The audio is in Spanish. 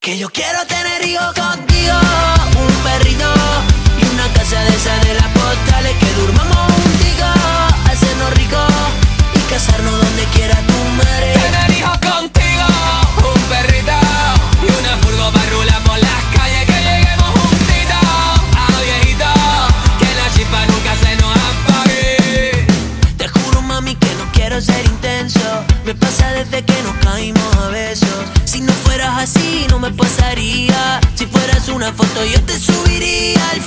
Que yo quiero tener hijos contigo, un perrito y una casa de esa de las postales. Que durmamos juntitos, hacernos ricos y casarnos donde quiera tu madre. Tener hijos contigo, un perrito y una furgo para rular por las calles. Que lleguemos juntitos a viejito, que la chispa nunca se nos apague. Te juro, mami, que no quiero ser intenso. Me pasa desde que nos caímos a besos. Si no fueras así, no me pasaría. Si fueras una foto, yo te subiría al